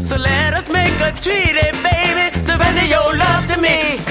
So let us make a treaty, baby. Surrender your love to me.